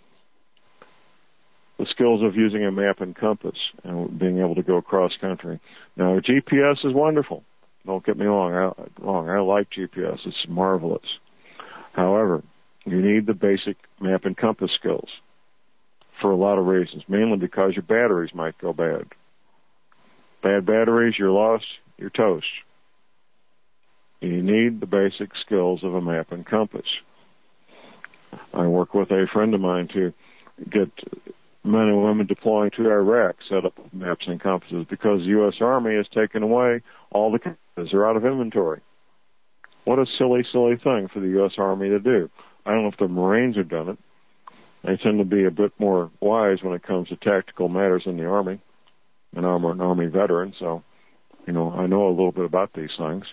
The skills of using a map and compass and being able to go across country. Now, G P S is wonderful. Don't get me wrong. I, wrong. I like G P S. It's marvelous. However, you need the basic map and compass skills for a lot of reasons, mainly because your batteries might go bad. Bad batteries, you're lost, you're toast. You need the basic skills of a map and compass. I work with a friend of mine to get men and women deploying to Iraq set up maps and compasses because the U S Army has taken away all the compasses. They're out of inventory. What a silly, silly thing for the U S Army to do. I don't know if the Marines have done it. They tend to be a bit more wise when it comes to tactical matters in the Army. And I'm an Army veteran, so, you know, I know a little bit about these things.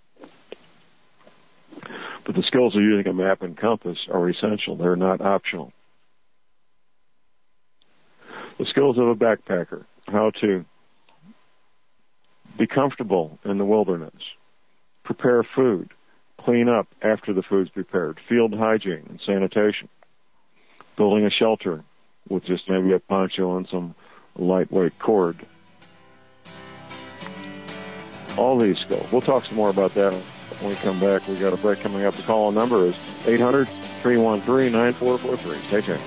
But the skills of using a map and compass are essential. They're not optional. The skills of a backpacker, how to be comfortable in the wilderness, prepare food, clean up after the food's prepared, field hygiene and sanitation, building a shelter with just maybe a poncho and some lightweight cord. All these skills. We'll talk some more about that when we come back. We've got a break coming up. The call-in number is eight hundred, three one three, nine four four three. Stay tuned.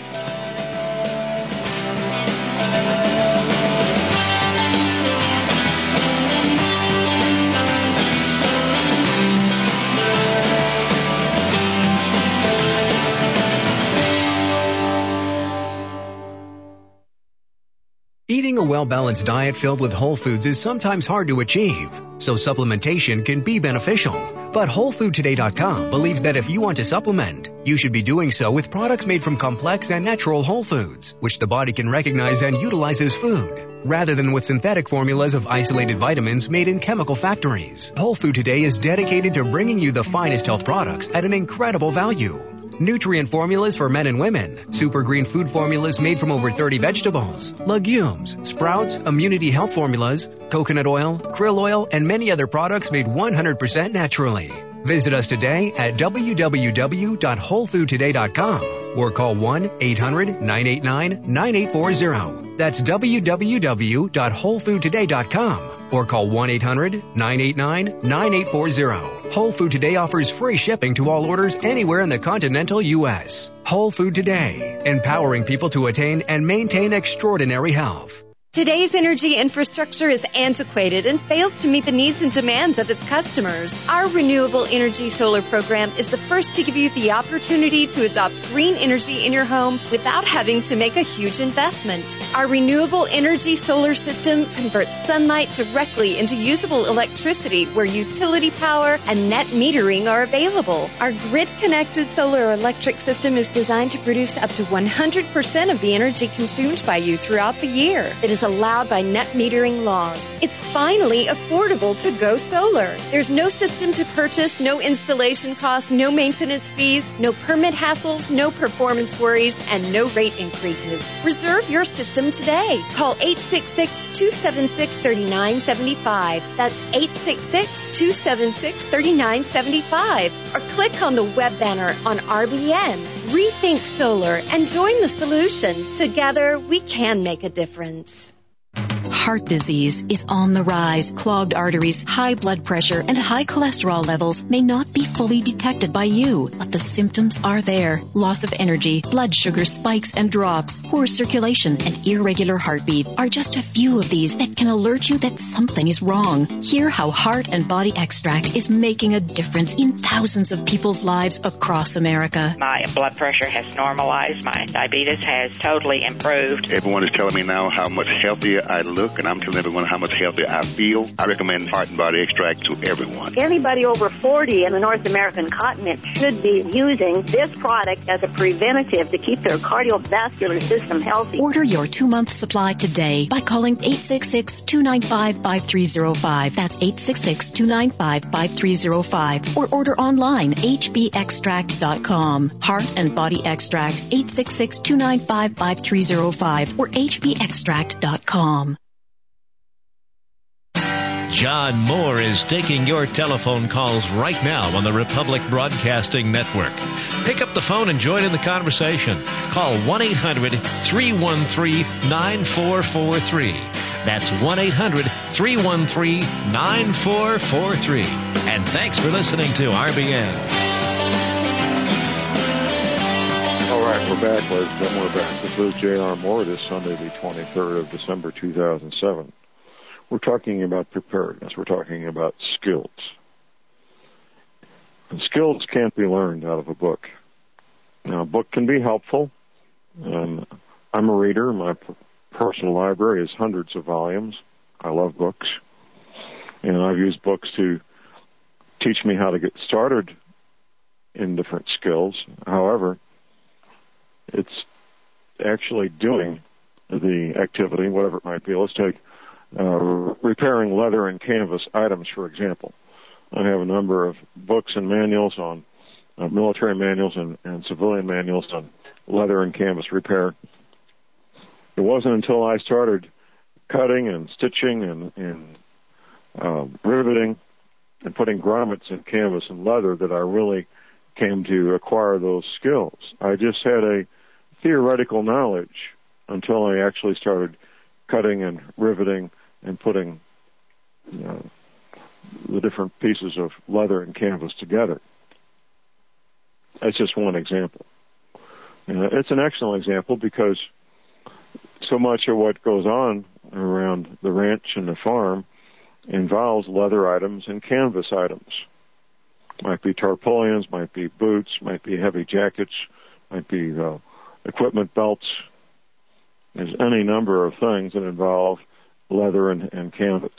Eating a well-balanced diet filled with whole foods is sometimes hard to achieve, so supplementation can be beneficial. But Whole Food Today dot com believes that if you want to supplement, you should be doing so with products made from complex and natural whole foods, which the body can recognize and utilize as food, rather than with synthetic formulas of isolated vitamins made in chemical factories. Whole Food Today is dedicated to bringing you the finest health products at an incredible value. Nutrient formulas for men and women, super green food formulas made from over thirty vegetables, legumes, sprouts, immunity health formulas, coconut oil, krill oil, and many other products made one hundred percent naturally. Visit us today at w w w dot whole food today dot com or call one eight hundred, nine eight nine, nine eight four zero. That's w w w dot whole food today dot com or call one eight hundred, nine eight nine, nine eight four zero. Whole Food Today offers free shipping to all orders anywhere in the continental U S. Whole Food Today, empowering people to attain and maintain extraordinary health. Today's energy infrastructure is antiquated and fails to meet the needs and demands of its customers. Our Renewable Energy Solar program is the first to give you the opportunity to adopt green energy in your home without having to make a huge investment. Our Renewable Energy Solar system converts sunlight directly into usable electricity where utility power and net metering are available. Our grid-connected solar electric system is designed to produce up to one hundred percent of the energy consumed by you throughout the year. It is allowed by net metering laws. It's finally affordable to go solar. There's no system to purchase, no installation costs, no maintenance fees, no permit hassles, no performance worries, and no rate increases. Reserve your system today. Call eight six six, two seven six, three nine seven five. That's eight six six, two seven six, three nine seven five. Or click on the web banner on R B N. Rethink solar and join the solution. Together, we can make a difference. Heart disease is on the rise. Clogged arteries, high blood pressure, and high cholesterol levels may not be fully detected by you, but the symptoms are there. Loss of energy, blood sugar spikes and drops, poor circulation, and irregular heartbeat are just a few of these that can alert you that something is wrong. Hear how Heart and Body Extract is making a difference in thousands of people's lives across America. My blood pressure has normalized. My diabetes has totally improved. Everyone is telling me now how much healthier I look, and I'm telling everyone how much healthier I feel. I recommend Heart and Body Extract to everyone. Anybody over forty in the North American continent should be using this product as a preventative to keep their cardiovascular system healthy. Order your two-month supply today by calling eight six six, two nine five, five three zero five. That's eight six six, two nine five, five three zero five. Or order online, h b extract dot com. Heart and Body Extract, eight six six, two nine five, five three zero five or h b extract dot com. John Moore is taking your telephone calls right now on the Republic Broadcasting Network. Pick up the phone and join in the conversation. Call one eight hundred, three one three, nine four four three. That's one eight hundred, three one three, nine four four three. And thanks for listening to R B N. All right, we're back, ladies and gentlemen. We're back. This is J R. Moore. This Sunday, the twenty-third of December, two thousand seven. We're talking about preparedness. We're talking about skills. And skills can't be learned out of a book. Now, a book can be helpful, And I'm a reader. My p- personal library is hundreds of volumes. I love books. And I've used books to teach me how to get started in different skills. However, it's actually doing the activity, whatever it might be. Let's take uh, repairing leather and canvas items, for example. I have a number of books and manuals on uh, military manuals and, and civilian manuals on leather and canvas repair. It wasn't until I started cutting and stitching and, and uh, riveting and putting grommets in canvas and leather that I really came to acquire those skills. I just had a theoretical knowledge until I actually started cutting and riveting and putting, you know, the different pieces of leather and canvas together. That's just one example. And it's an excellent example because so much of what goes on around the ranch and the farm involves leather items and canvas items. Might be tarpaulins, might be boots, might be heavy jackets, might be uh, equipment belts. There's any number of things that involve leather and, and canvas.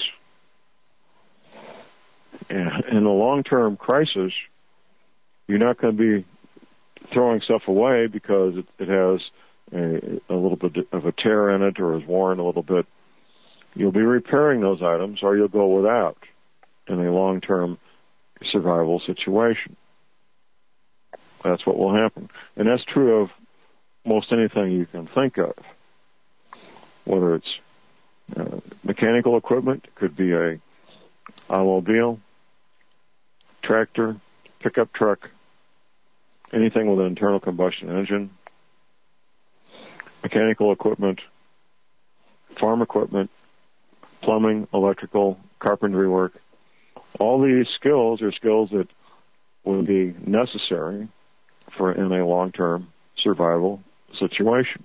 And in a long-term crisis, you're not going to be throwing stuff away because it, it has a, a little bit of a tear in it or is worn a little bit. You'll be repairing those items or you'll go without in a long-term survival situation. That's what will happen. And that's true of most anything you can think of. Whether it's uh, mechanical equipment, it could be a automobile, tractor, pickup truck, anything with an internal combustion engine, mechanical equipment, farm equipment, plumbing, electrical, carpentry work. All these skills are skills that will be necessary for in a long-term survival situation.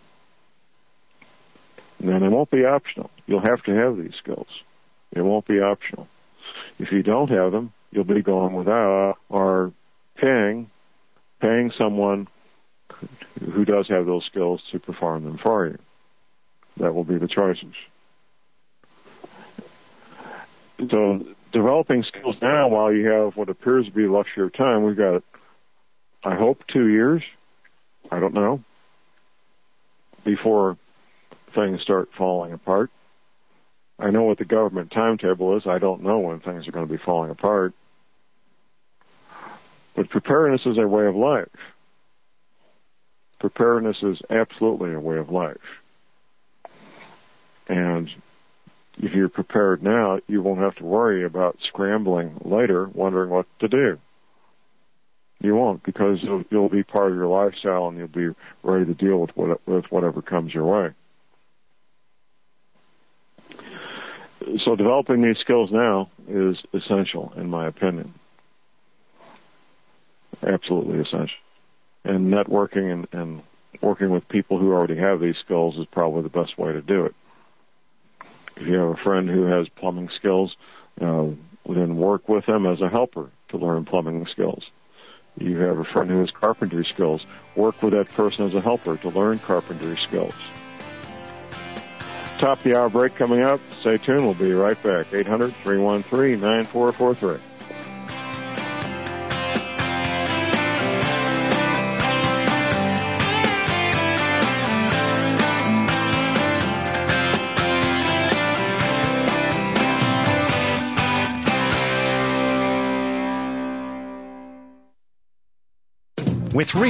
And they won't be optional. You'll have to have these skills. They won't be optional. If you don't have them, you'll be going without or paying, paying someone who does have those skills to perform them for you. That will be the choices. So developing skills now while you have what appears to be luxury of time, we've got, I hope, two years, I don't know, before things start falling apart. I know what the government timetable is. I don't know when things are going to be falling apart. But preparedness is a way of life. Preparedness is absolutely a way of life. And if you're prepared now, you won't have to worry about scrambling later, wondering what to do. You won't, because it'll, it'll be part of your lifestyle and you'll be ready to deal with, what, with whatever comes your way. So developing these skills now is essential, in my opinion. Absolutely essential. And networking and, and working with people who already have these skills is probably the best way to do it. If you have a friend who has plumbing skills, uh, then work with them as a helper to learn plumbing skills. You have a friend who has carpentry skills, work with that person as a helper to learn carpentry skills. Top of the hour break coming up. Stay tuned. We'll be right back. eight hundred, three one three, nine four four three. With